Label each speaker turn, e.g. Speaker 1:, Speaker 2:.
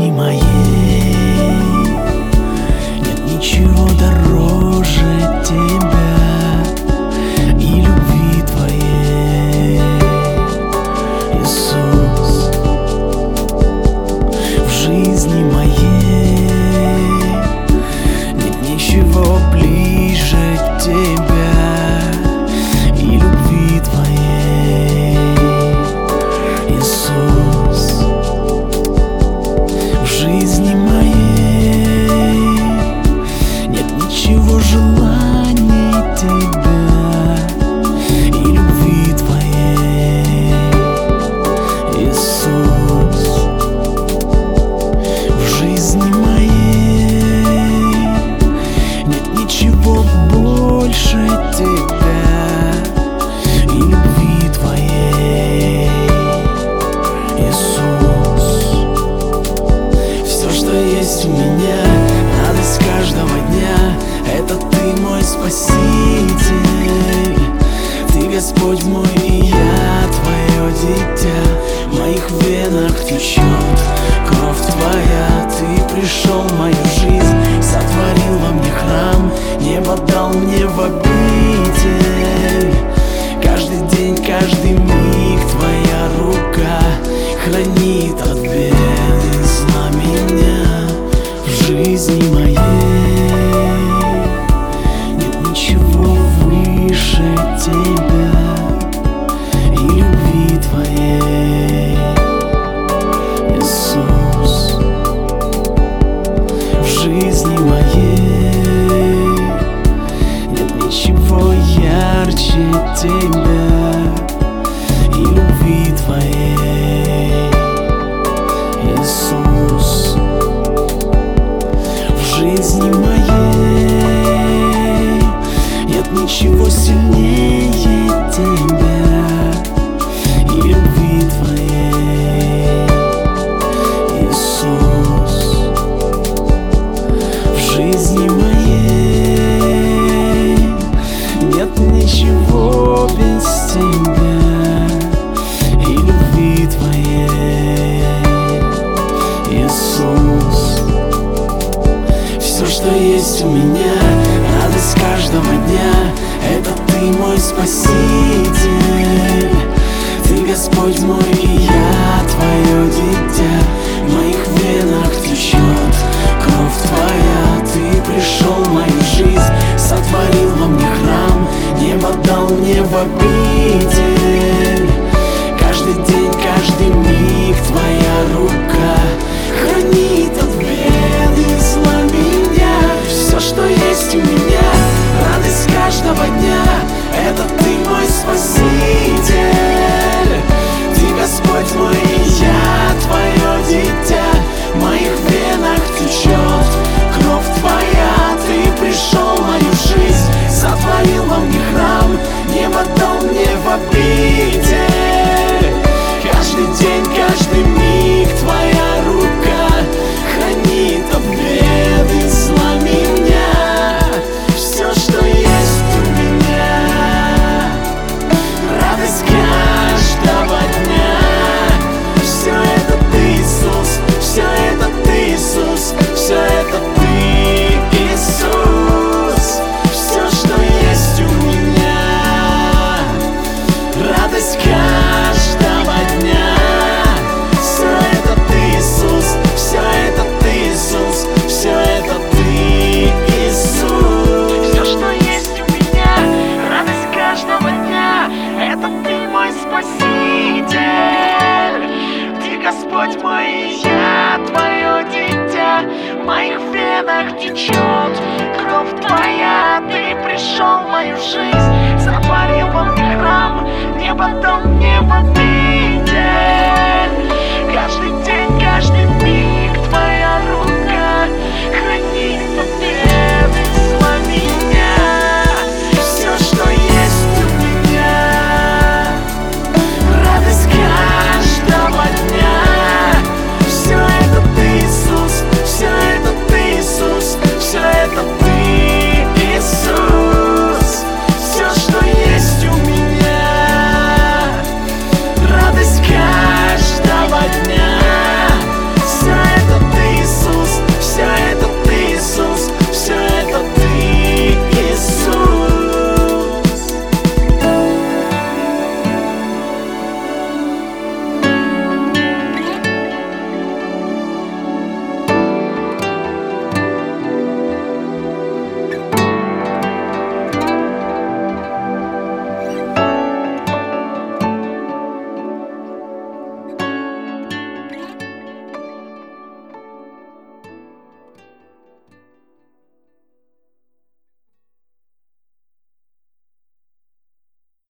Speaker 1: жизни моей нет ничего дороже тебя и любви твоей, Иисус. В жизни моей нет ничего ближе тебя и любви твоей, Иисус. В жизни моей нет ничего желаний тебя и любви твоей, Иисус. В жизни моей нет ничего больше тебя и любви твоей, Иисус. Все, что есть у меня, радость каждого дня, это Ты мой Спаситель. Ты Господь мой, и я Твое дитя. В моих венах течет кровь Твоя. Ты пришел в мою жизнь, сотворил во мне храм, небо дал мне в обитель. Каждый день, каждый миг Твоя рука хранит от бед и зла меня. В жизни моей нет ничего выше тебя и любви твоей, Иисус. В жизни моей нет ничего ярче тебя и любви твоей, Иисус. В жизни моей нет ничего сильнее тебя и любви твоей, Иисус. В жизни моей нет ничего без тебя и любви твоей, Иисус. Все, что есть у меня, радость каждого дня, это Ты мой Спаситель. Ты Господь мой, и я Твое дитя. В моих венах течет кровь Твоя. Ты пришел в мою жизнь, сотворил во мне храм, небо дал мне в обитель. Каждый день, каждый миг Твоя рука хранит от бед и зла меня. Все, что есть у меня, радость каждого дня, это Ты мой Спаситель. Ты Господь мой, и я Твое дитя. В моих венах течет кровь Твоя. Ты пришел в мою жизнь, сотворил во мне храм, небо дал мне в обитель. Каждый день, каждый миг Твоя рука хранит от бед и зла меня. Все, что есть у меня, радость каждого дня, все это Ты, Иисус, все это Ты, Иисус, все это Ты, Иисус. Все, что есть у меня, радость каждого дня, все это Ты, Иисус, все это Ты, Иисус, все это Ты, Иисус. Все, что есть у меня, радость каждого дня, это Ты мой Спаситель. Ты Господь мой, и я Твое дитя. В моих венах течет кровь Твоя. Ты пришел в мою жизнь, сотворил во мне храм, небо дал мне в обитель. Каждый